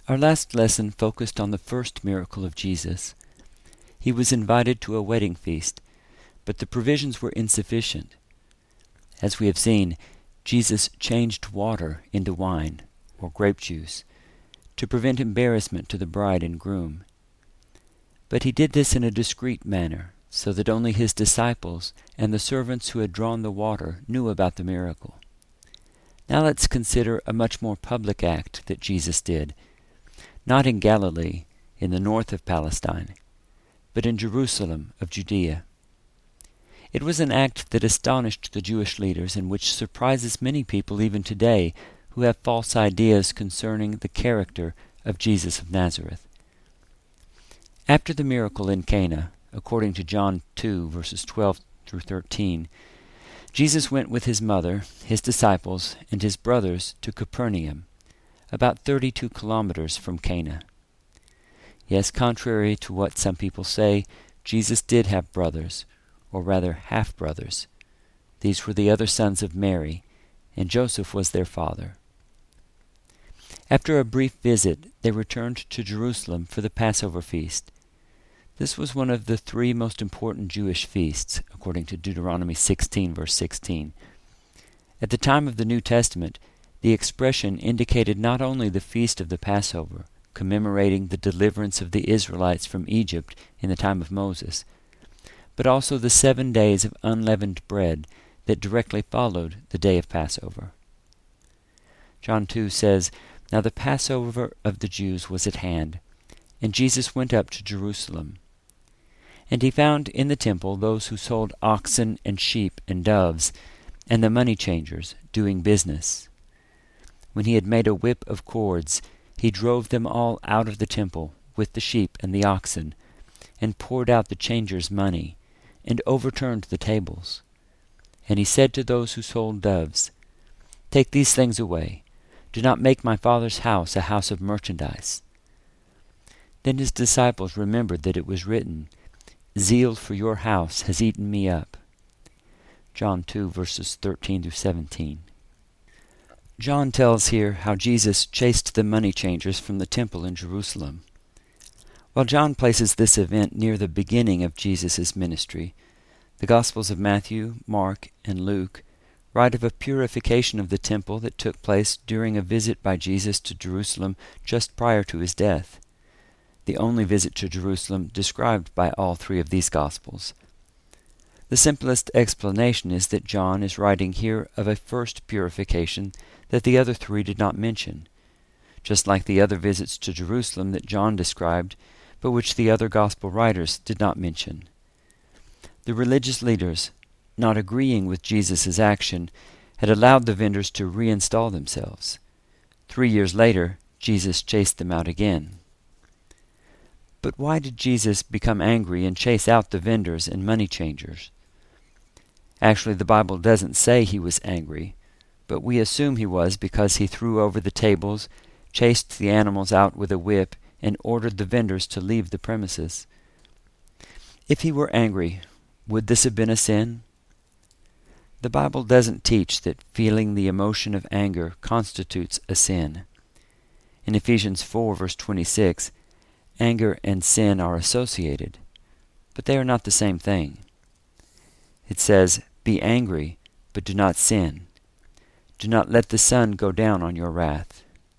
Our last lesson focused on the first miracle of Jesus. He was invited to a wedding feast, but the provisions were insufficient. As we have seen, Jesus changed water into wine, or grape juice, to prevent embarrassment to the bride and groom. But he did this in a discreet manner, so that only his disciples and the servants who had drawn the water knew about the miracle. Now let's consider a much more public act that Jesus did, not in Galilee, in the north of Palestine, but in Jerusalem of Judea. It was an act that astonished the Jewish leaders and which surprises many people even today who have false ideas concerning the character of Jesus of Nazareth. After the miracle in Cana, according to John 2, verses 12 through 13, Jesus went with his mother, his disciples, and his brothers to Capernaum, about 32 kilometers from Cana. Yes, contrary to what some people say, Jesus did have brothers, or rather half-brothers. These were the other sons of Mary, and Joseph was their father. After a brief visit, they returned to Jerusalem for the Passover feast. This was one of the 3 most important Jewish feasts, according to Deuteronomy 16, verse 16. At the time of the New Testament, the expression indicated not only the feast of the Passover, commemorating the deliverance of the Israelites from Egypt in the time of Moses, but also the 7 days of unleavened bread that directly followed the day of Passover. John 2 says, "Now the Passover of the Jews was at hand, and Jesus went up to Jerusalem. And he found in the temple those who sold oxen and sheep and doves, and the money changers doing business. When he had made a whip of cords, he drove them all out of the temple with the sheep and the oxen, and poured out the changers' money, and overturned the tables. And he said to those who sold doves, 'Take these things away. Do not make my Father's house a house of merchandise.' Then his disciples remembered that it was written, 'Zeal for your house has eaten me up.'" John 2, verses 13 through 17. John tells here how Jesus chased the money changers from the temple in Jerusalem. While John places this event near the beginning of Jesus' ministry, the Gospels of Matthew, Mark, and Luke write of a purification of the temple that took place during a visit by Jesus to Jerusalem just prior to his death, the only visit to Jerusalem described by all 3 of these Gospels. The simplest explanation is that John is writing here of a first purification that the other 3 did not mention, just like the other visits to Jerusalem that John described, but which the other Gospel writers did not mention. The religious leaders, not agreeing with Jesus' action, had allowed the vendors to reinstall themselves. 3 years later, Jesus chased them out again. But why did Jesus become angry and chase out the vendors and money changers? Actually, the Bible doesn't say he was angry, but we assume he was because he threw over the tables, chased the animals out with a whip, and ordered the vendors to leave the premises. If he were angry, would this have been a sin? The Bible doesn't teach that feeling the emotion of anger constitutes a sin. In Ephesians 4, verse 26, anger and sin are associated, but they are not the same thing. It says, "Be angry, but do not sin. Do not let the sun go down on your wrath."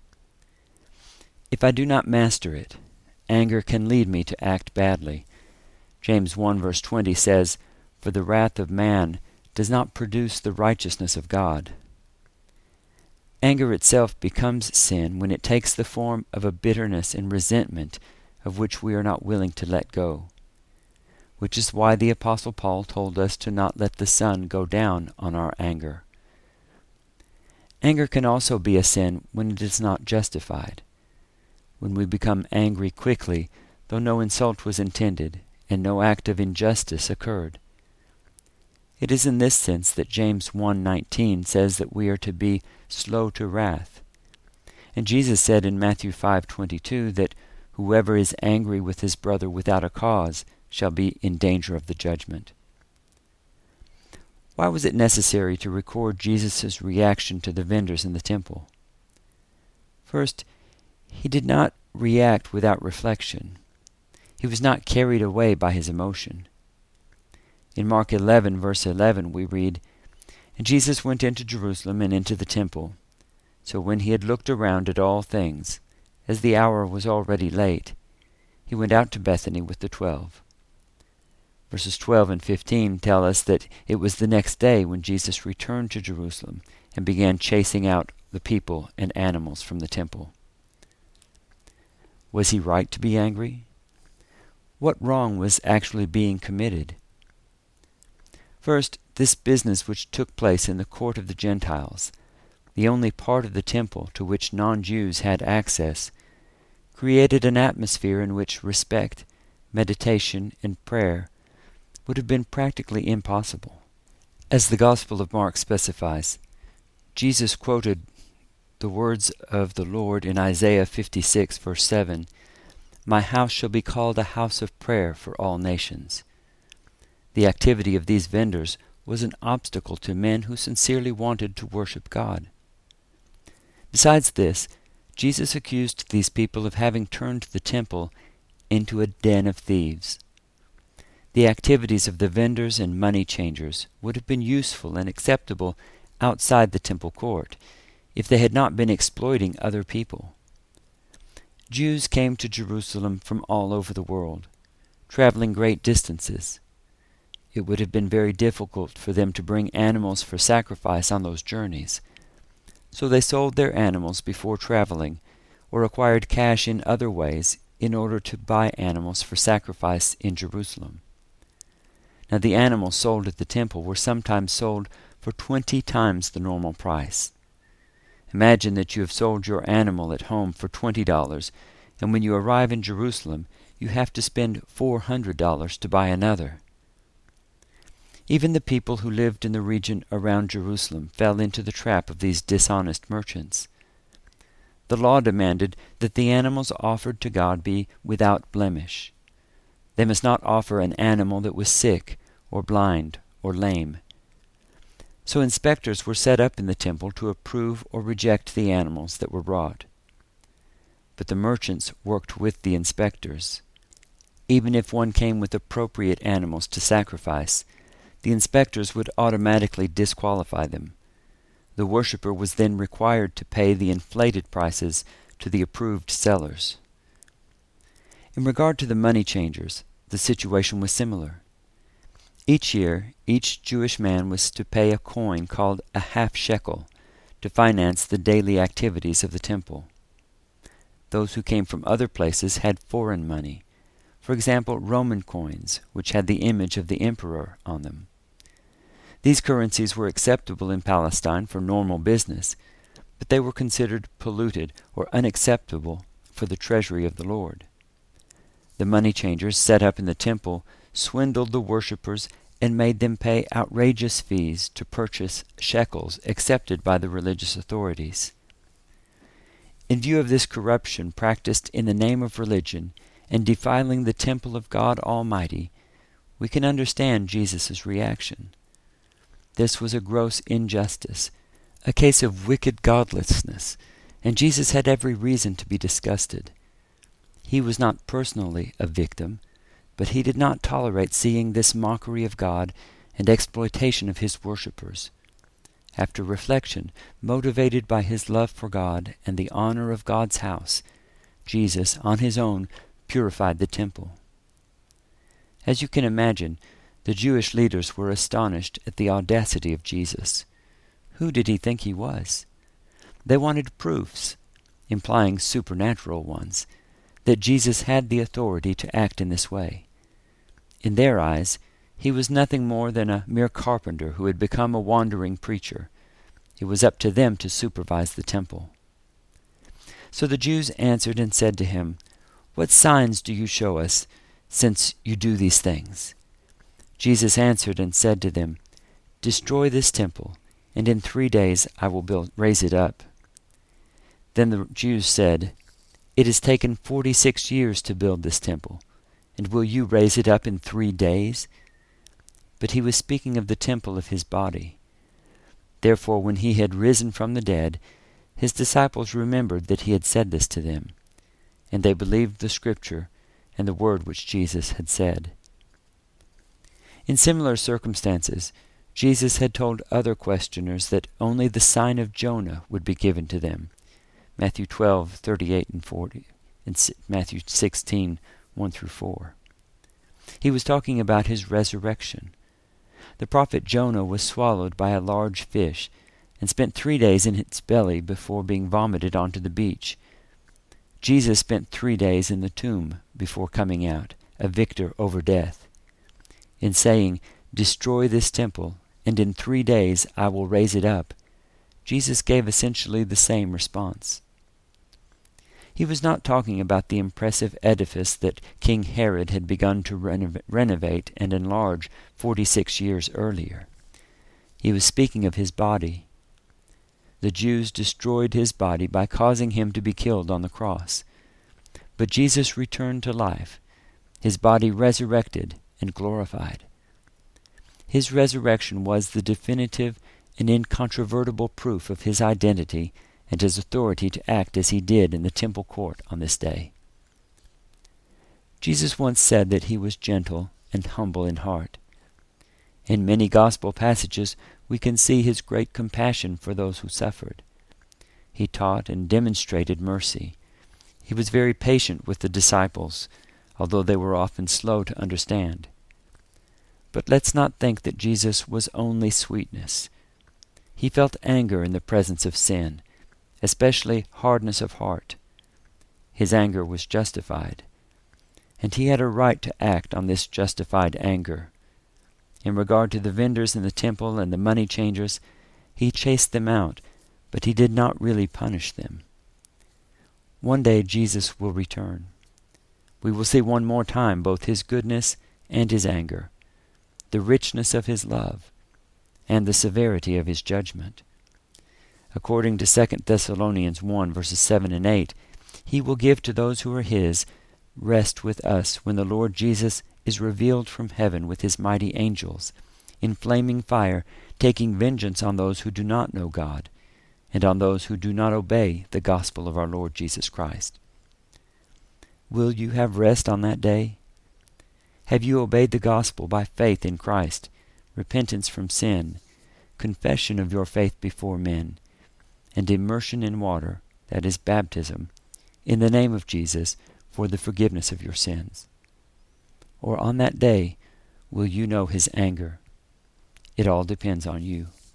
If I do not master it, anger can lead me to act badly. James 1, verse 20 says, "For the wrath of man does not produce the righteousness of God." Anger itself becomes sin when it takes the form of a bitterness and resentment of which we are not willing to let go, which is why the Apostle Paul told us to not let the sun go down on our anger. Anger can also be a sin when it is not justified, when we become angry quickly, though no insult was intended and no act of injustice occurred. It is in this sense that James 1:19 says that we are to be slow to wrath. And Jesus said in Matthew 5:22 that whoever is angry with his brother without a cause shall be in danger of the judgment. Why was it necessary to record Jesus' reaction to the vendors in the temple? First, He did not react without reflection. He was not carried away by his emotion. In Mark 11, verse 11, we read, "And Jesus went into Jerusalem and into the temple. So when he had looked around at all things, as the hour was already late, he went out to Bethany with the 12. Verses 12 and 15 tell us that it was the next day when Jesus returned to Jerusalem and began chasing out the people and animals from the temple. Was he right to be angry? What wrong was actually being committed? First, this business which took place in the court of the Gentiles, the only part of the temple to which non-Jews had access, created an atmosphere in which respect, meditation, and prayer would have been practically impossible. As the Gospel of Mark specifies, Jesus quoted the words of the Lord in Isaiah 56, verse 7, "My house shall be called a house of prayer for all nations." The activity of these vendors was an obstacle to men who sincerely wanted to worship God. Besides this, Jesus accused these people of having turned the temple into a den of thieves. The activities of the vendors and money changers would have been useful and acceptable outside the temple court if they had not been exploiting other people. Jews came to Jerusalem from all over the world, traveling great distances. It would have been very difficult for them to bring animals for sacrifice on those journeys, so they sold their animals before traveling or acquired cash in other ways in order to buy animals for sacrifice in Jerusalem. Now the animals sold at the temple were sometimes sold for 20 times the normal price. Imagine that you have sold your animal at home for $20, and when you arrive in Jerusalem, you have to spend $400 to buy another. Even the people who lived in the region around Jerusalem fell into the trap of these dishonest merchants. The law demanded that the animals offered to God be without blemish. They must not offer an animal that was sick or blind or lame. So inspectors were set up in the temple to approve or reject the animals that were brought. But the merchants worked with the inspectors. Even if one came with appropriate animals to sacrifice, the inspectors would automatically disqualify them. The worshipper was then required to pay the inflated prices to the approved sellers. In regard to the money changers, the situation was similar. Each year, each Jewish man was to pay a coin called a half shekel to finance the daily activities of the temple. Those who came from other places had foreign money, for example, Roman coins, which had the image of the emperor on them. These currencies were acceptable in Palestine for normal business, but they were considered polluted or unacceptable for the treasury of the Lord. The money changers set up in the temple swindled the worshippers and made them pay outrageous fees to purchase shekels accepted by the religious authorities. In view of this corruption practiced in the name of religion and defiling the temple of God Almighty, we can understand Jesus' reaction. This was a gross injustice, a case of wicked godlessness, and Jesus had every reason to be disgusted. He was not personally a victim, but he did not tolerate seeing this mockery of God and exploitation of his worshippers. After reflection, motivated by his love for God and the honor of God's house, Jesus, on his own, purified the temple. As you can imagine, the Jewish leaders were astonished at the audacity of Jesus. Who did he think he was? They wanted proofs, implying supernatural ones, that Jesus had the authority to act in this way. In their eyes, he was nothing more than a mere carpenter who had become a wandering preacher. It was up to them to supervise the temple. So the Jews answered and said to him, "What signs do you show us, since you do these things?" Jesus answered and said to them, "Destroy this temple, and in 3 days I will raise it up." Then the Jews said, "It has taken 46 years to build this temple, and will you raise it up in 3 days?" But he was speaking of the temple of his body. Therefore, when he had risen from the dead, his disciples remembered that he had said this to them. and they believed the Scripture and the word which Jesus had said. In similar circumstances, Jesus had told other questioners that only the sign of Jonah would be given to them. Matthew 12:38 and 40, and Matthew 16:1-4. He was talking about his resurrection. The prophet Jonah was swallowed by a large fish and spent 3 days in its belly before being vomited onto the beach. Jesus spent 3 days in the tomb before coming out, a victor over death. In saying, "Destroy this temple, and in 3 days I will raise it up," Jesus gave essentially the same response. He was not talking about the impressive edifice that King Herod had begun to renovate and enlarge 46 years earlier. He was speaking of his body. The Jews destroyed his body by causing him to be killed on the cross. But Jesus returned to life, his body resurrected and glorified. His resurrection was the definitive and incontrovertible proof of his identity and his authority to act as he did in the temple court on this day. Jesus once said that he was gentle and humble in heart. In many gospel passages we can see his great compassion for those who suffered. He taught and demonstrated mercy. He was very patient with the disciples, although they were often slow to understand. But let's not think that Jesus was only sweetness. He felt anger in the presence of sin, especially hardness of heart. His anger was justified, and he had a right to act on this justified anger. In regard to the vendors in the temple and the money changers, he chased them out, but he did not really punish them. One day Jesus will return. We will see one more time both his goodness and his anger, the richness of his love, and the severity of his judgment. According to 2 Thessalonians 1, verses 7 and 8, he will give to those who are his rest with us when the Lord Jesus is revealed from heaven with his mighty angels, in flaming fire, taking vengeance on those who do not know God, and on those who do not obey the gospel of our Lord Jesus Christ. Will you have rest on that day? Have you obeyed the gospel by faith in Christ, repentance from sin, confession of your faith before men, and immersion in water, that is baptism, in the name of Jesus for the forgiveness of your sins? Or on that day will you know his anger? It all depends on you.